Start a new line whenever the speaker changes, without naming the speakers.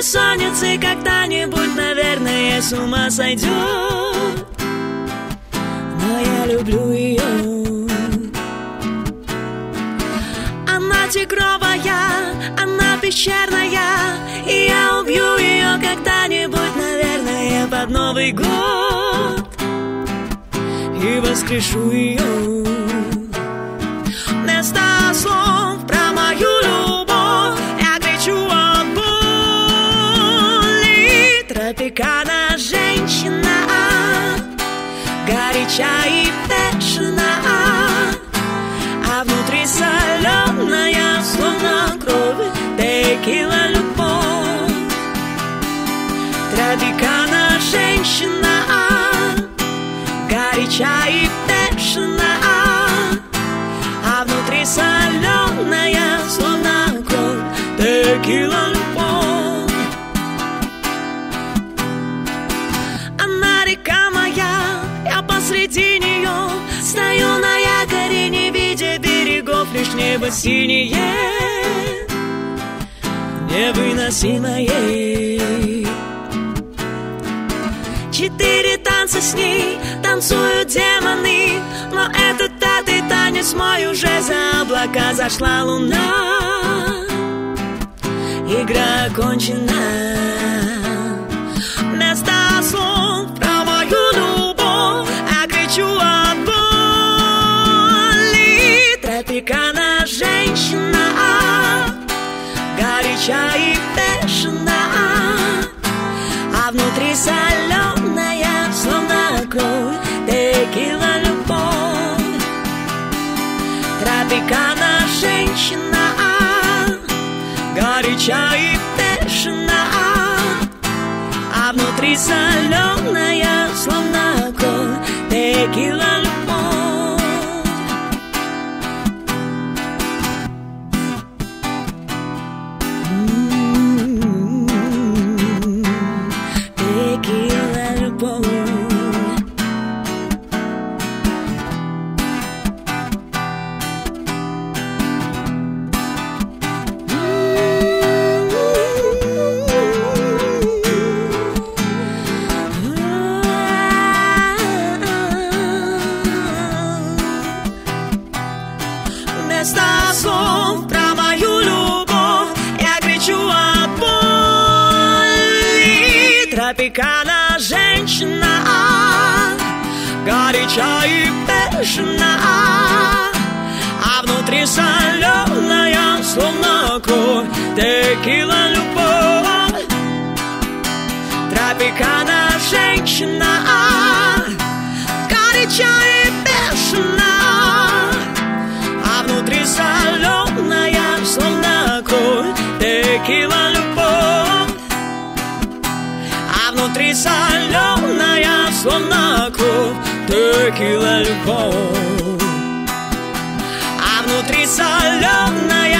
бессонницы когда-нибудь, наверное, с ума сойдет. Но я люблю ее. Она тигровая, она пещерная, и я убью ее когда-нибудь, наверное, под Новый год. И воскрешу ее. Вместо слов про мою любовь я кричу от боли. Тропикана женщина, горяча и бешена, а внутри соленая, словно кровь, текила любовь. Тропикана женщина, горяча и бешена, а внутри соленая, словно кровь, текила любовь. Она река моя, я посреди нее стою на якоре, не видя берегов, лишь небо синее, невыносимое. 4 танца с ней танцуют демоны, но этот 5-й танец мой уже за облака зашла луна. Игра окончена. Вместо слов про мою любовь я кричу от боли. Тропикана женщина, горяча и бешена, а внутри соленая, словно кровь, текила любовь. Тропикана женщина, горяча и бешена, а внутри соленая, словно кровь, текила любовь. Вместо слов про мою любовь я кричу от боли. Тропикана женщина, горяча и бешена, а внутри соленая, словно кровь, текила любовь. Тропикана женщина, горяча и бешена, а внутри соленая, словно кровь, текила любовь. А внутри соленая, словно кровь, текила любовь. А внутри соленая,